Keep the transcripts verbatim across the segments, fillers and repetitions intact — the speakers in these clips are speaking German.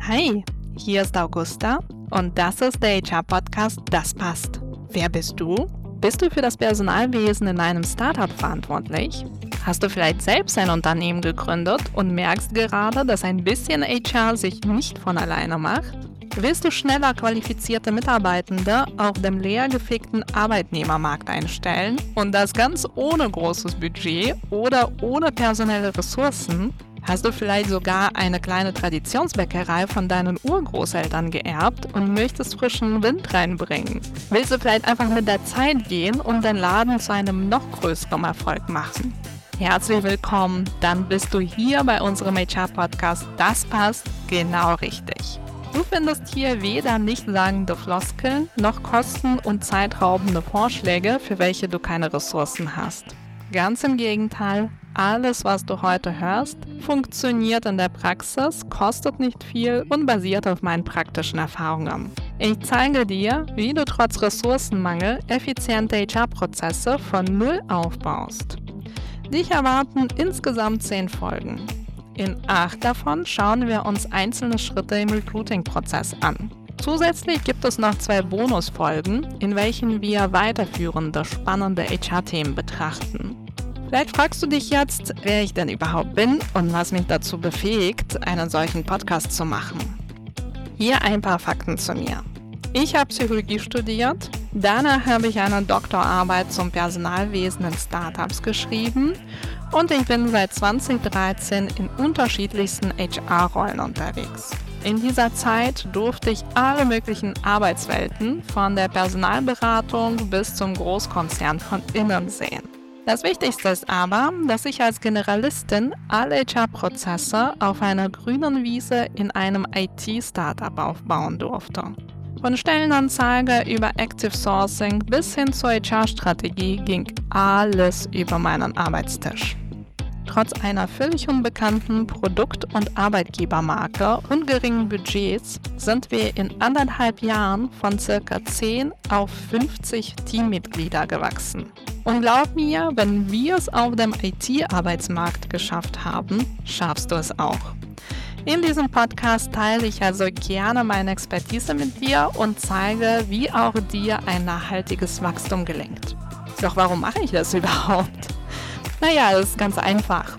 Hi, hier ist Augusta und das ist der H R-Podcast Das passt. Wer bist du? Bist du für das Personalwesen in einem Startup verantwortlich? Hast du vielleicht selbst ein Unternehmen gegründet und merkst gerade, dass ein bisschen H R sich nicht von alleine macht? Willst du schneller qualifizierte Mitarbeitende auf dem leergefegten Arbeitnehmermarkt einstellen und das ganz ohne großes Budget oder ohne personelle Ressourcen? Hast du vielleicht sogar eine kleine Traditionsbäckerei von deinen Urgroßeltern geerbt und möchtest frischen Wind reinbringen? Willst du vielleicht einfach mit der Zeit gehen und deinen Laden zu einem noch größeren Erfolg machen? Herzlich willkommen, dann bist du hier bei unserem H R-Podcast Das passt genau richtig. Du findest hier weder nichtssagende Floskeln noch kosten- und zeitraubende Vorschläge, für welche du keine Ressourcen hast. Ganz im Gegenteil, alles, was du heute hörst, funktioniert in der Praxis, kostet nicht viel und basiert auf meinen praktischen Erfahrungen. Ich zeige dir, wie du trotz Ressourcenmangel effiziente H R-Prozesse von Null aufbaust. Dich erwarten insgesamt zehn Folgen. In acht davon schauen wir uns einzelne Schritte im Recruiting-Prozess an. Zusätzlich gibt es noch zwei Bonusfolgen, in welchen wir weiterführende, spannende H R-Themen betrachten. Vielleicht fragst du dich jetzt, wer ich denn überhaupt bin und was mich dazu befähigt, einen solchen Podcast zu machen. Hier ein paar Fakten zu mir. Ich habe Psychologie studiert, danach habe ich eine Doktorarbeit zum Personalwesen in Startups geschrieben und ich bin seit zwanzig dreizehn in unterschiedlichsten H R-Rollen unterwegs. In dieser Zeit durfte ich alle möglichen Arbeitswelten von der Personalberatung bis zum Großkonzern von innen sehen. Das Wichtigste ist aber, dass ich als Generalistin alle H R-Prozesse auf einer grünen Wiese in einem I T-Startup aufbauen durfte. Von Stellenanzeige über Active Sourcing bis hin zur H R-Strategie ging alles über meinen Arbeitstisch. Trotz einer völlig unbekannten Produkt- und Arbeitgebermarke und geringen Budgets sind wir in anderthalb Jahren von ca. zehn auf fünfzig Teammitglieder gewachsen. Und glaub mir, wenn wir es auf dem I T-Arbeitsmarkt geschafft haben, schaffst du es auch. In diesem Podcast teile ich also gerne meine Expertise mit dir und zeige, wie auch dir ein nachhaltiges Wachstum gelingt. Doch warum mache ich das überhaupt? Naja, das ist ganz einfach.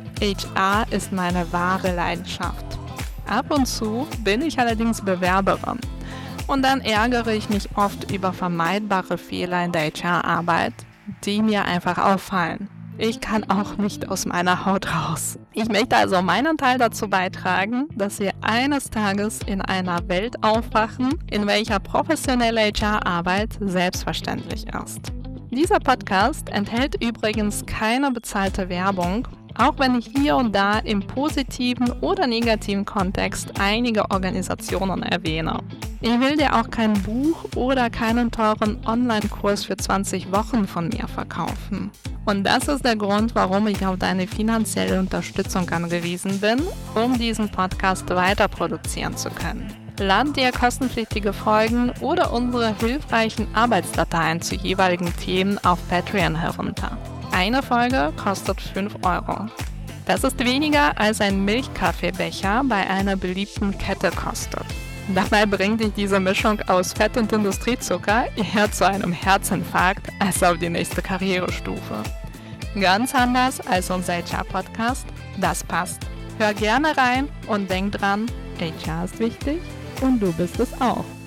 H R ist meine wahre Leidenschaft. Ab und zu bin ich allerdings Bewerberin. Und dann ärgere ich mich oft über vermeidbare Fehler in der H R-Arbeit, die mir einfach auffallen. Ich kann auch nicht aus meiner Haut raus. Ich möchte also meinen Teil dazu beitragen, dass wir eines Tages in einer Welt aufwachen, in welcher professionelle H R-Arbeit selbstverständlich ist. Dieser Podcast enthält übrigens keine bezahlte Werbung, auch wenn ich hier und da im positiven oder negativen Kontext einige Organisationen erwähne. Ich will dir auch kein Buch oder keinen teuren Online-Kurs für zwanzig Wochen von mir verkaufen. Und das ist der Grund, warum ich auf deine finanzielle Unterstützung angewiesen bin, um diesen Podcast weiter produzieren zu können. Lad dir kostenpflichtige Folgen oder unsere hilfreichen Arbeitsdateien zu jeweiligen Themen auf Patreon herunter. Eine Folge kostet fünf Euro. Das ist weniger als ein Milchkaffeebecher bei einer beliebten Kette kostet. Dabei bringt dich diese Mischung aus Fett und Industriezucker eher zu einem Herzinfarkt als auf die nächste Karrierestufe. Ganz anders als unser H R-Podcast, das passt. Hör gerne rein und denk dran, H R ist wichtig und du bist es auch.